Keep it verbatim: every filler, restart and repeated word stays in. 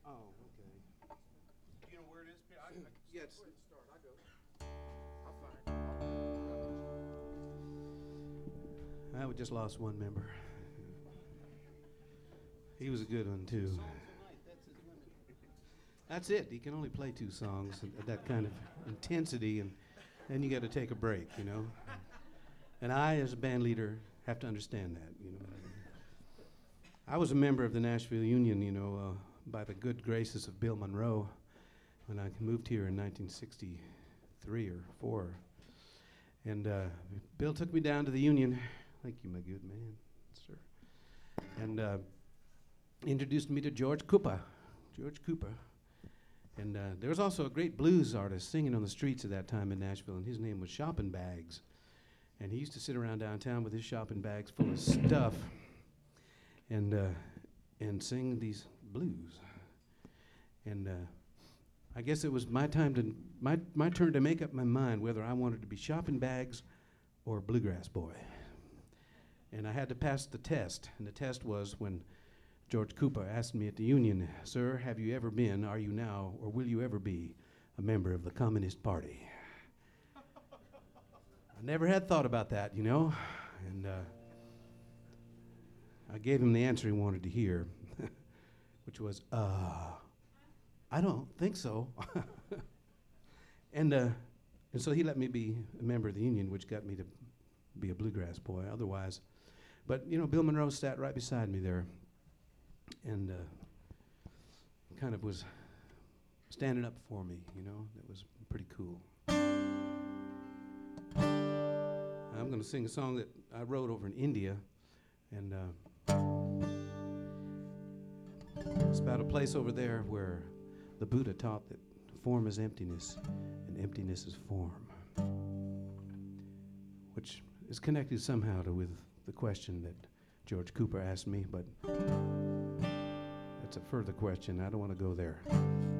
Oh, okay. Do you know where it is? I, I can Yes. go ahead and start. I go. I'll find it. I'll, I'll I we just lost one member. He was a good one too. Songs a night. That's his limit. That's it. He can only play two songs at that kind of intensity, and then you got to take a break, you know. And I, as a band leader, have to understand that, you know. I was a member of the Nashville Union, you know, uh, by the good graces of Bill Monroe when I moved here in nineteen sixty-three or four. And uh, Bill took me down to the Union. Thank you, my good man, sir. And uh, introduced me to George Cooper. George Cooper. And uh, there was also a great blues artist singing on the streets at that time in Nashville, and his name was Shopping Bags. And he used to sit around downtown with his shopping bags full of stuff and uh, and sing these blues. And uh, I guess it was my time to my my turn to make up my mind whether I wanted to be Shopping Bags or Bluegrass Boy. And I had to pass the test, and the test was when George Cooper asked me at the Union, "Sir, have you ever been, are you now, or will you ever be a member of the Communist Party?" I never had thought about that, you know, and uh, I gave him the answer he wanted to hear, which was, uh, I don't think so. and, uh, and so he let me be a member of the Union, which got me to be a bluegrass boy otherwise. But, you know, Bill Monroe sat right beside me there and uh, kind of was standing up for me, you know. That was pretty cool. I'm going to sing a song that I wrote over in India, and uh, it's about a place over there where the Buddha taught that form is emptiness and emptiness is form, which is connected somehow to with the question that George Cooper asked me, but that's a further question. I don't want to go there.